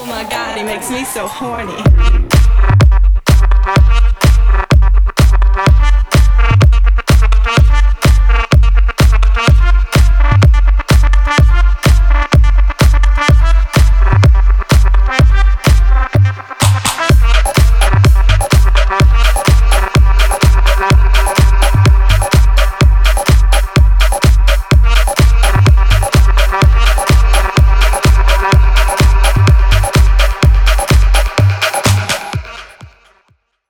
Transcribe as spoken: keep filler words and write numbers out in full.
Oh my god, he makes me so horny.